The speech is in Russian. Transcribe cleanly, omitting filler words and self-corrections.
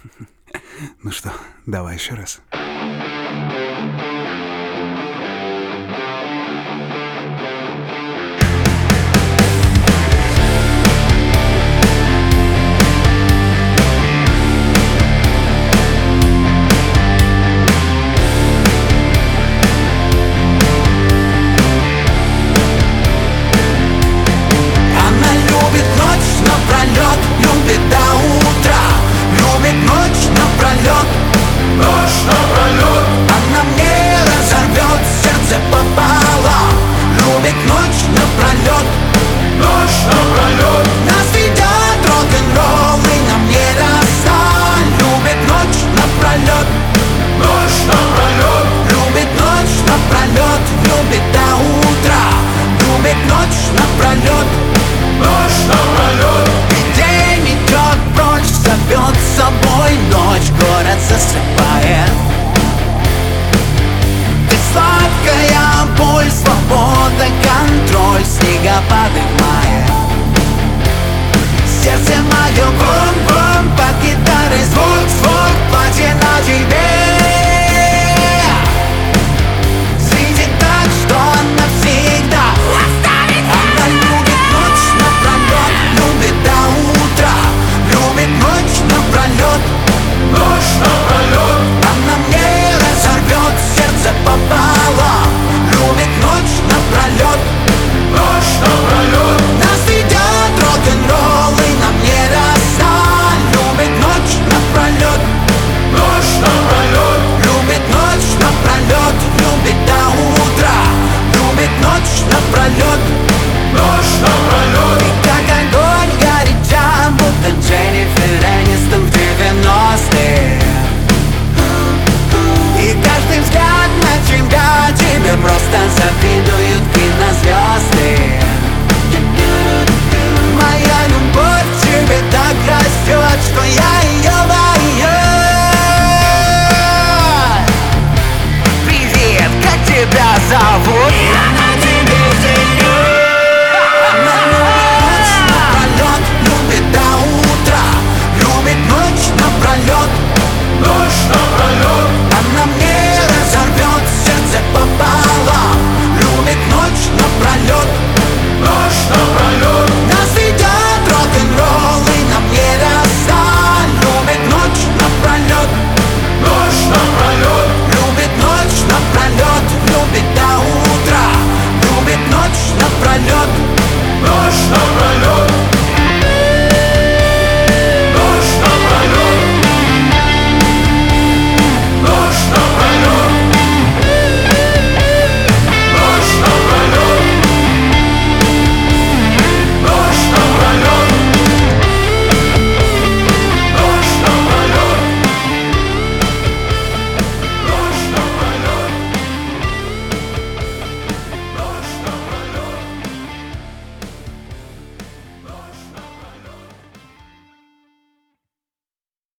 Ну что, давай еще раз. Засыпает. Ты сладкая боль, свобода, контроль, снегопады в мае. Сердце мое бум-бум, под гитарой звук, платье на тебе. Светит так, что навсегда оставит. Она любит ночь напролет, любит до утра, любит ночь напролет. Ночь напролет. Она мне разорвет сердце пополам. Любит ночь напролет. Ночь напролет. Нас ведет рок-н-ролл, и нам не расстань. Любит ночь напролет. Ночь напролет. Любит ночь напролет. Любит до утра. Любит ночь напролет. Ночь напролет. И как огонь горяча, будто Дженнифер Энистон в 90-е. И каждый взгляд на тебя, тебе просто завидуют кинозвезды. Моя любовь к тебе так растет, что я ее боюсь. Привет, как тебя зовут? Я на тебе женюсь. Она любит ночь напролет, любит до утра, любит ночь напролет. Ночь напролет.